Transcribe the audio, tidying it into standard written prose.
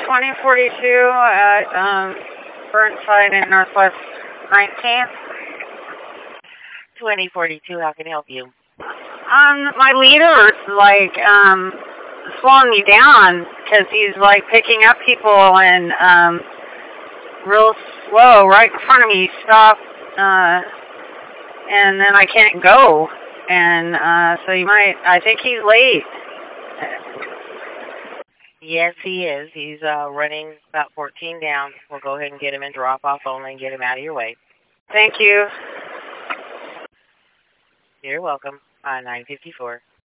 2042 at Burnside and Northwest 19th. 2042, how can I help you? My leader's like slowing me down because he's like picking up people and real slow right in front of me. He stopped and then I can't go. And so I think he's late. Yes, he is. He's running about 14 down. We'll go ahead and get him in drop-off only and get him out of your way. Thank you. You're welcome. 954.